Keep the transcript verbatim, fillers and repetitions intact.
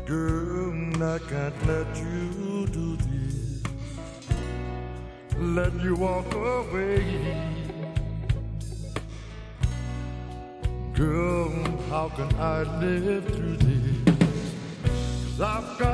Girl, I can't let you do this. Let you walk away. Girl, how can I live through this? 'Cause I've got